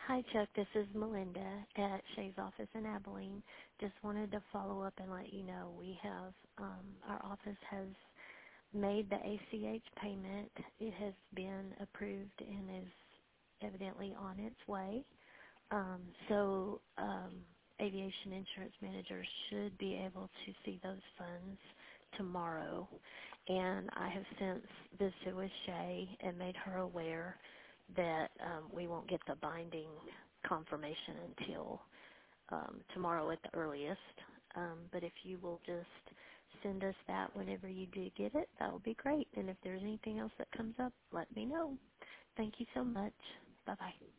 Hi, Chuck. This is Melinda at Shay's office in Abilene. Just wanted to follow up and let you know we have our office has made the ACH payment. It has been approved and is evidently on its way. So aviation insurance managers should be able to see those funds tomorrow. And I have since visited with Shay and made her aware that we won't get the binding confirmation until tomorrow at the earliest. But if you will just send us that whenever you do get it, that would be great. And if there's anything else that comes up, let me know. Thank you so much. Bye-bye.